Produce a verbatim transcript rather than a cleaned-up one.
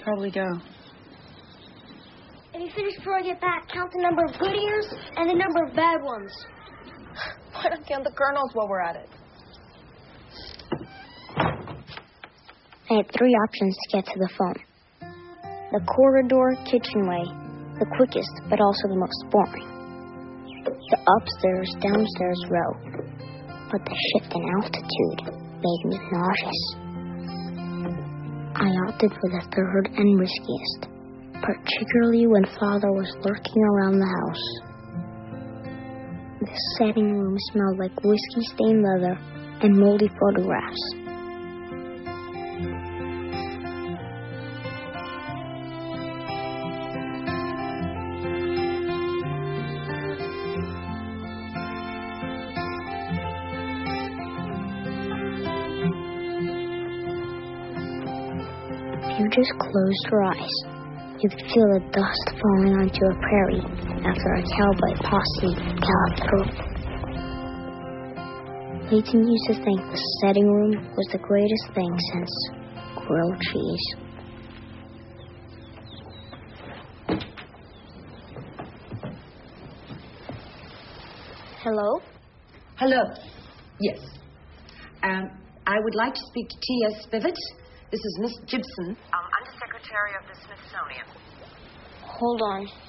probably go. If you finish before I get back, count the number of good ears and the number of bad ones. Why don't count the kernels while we're at it? I had three options to get to the phone. The corridor kitchen way, the quickest but also the most boring. The upstairs downstairs row. But the shift in altitude made me nauseous. I opted for the third and riskiest, particularly when Father was lurking around the house. The setting room smelled like whiskey-stained leather and moldy photographs. If you just closed your eyes, you could feel the dust falling onto a prairie after a cowboy posse galloped through. Leighton used to think the setting room was the greatest thing since grilled cheese. Hello? Hello. Yes. Um, I would like to speak to T S Spivet. This is Miss Gibson. Um, Undersecretary of the Smithsonian. Hold on.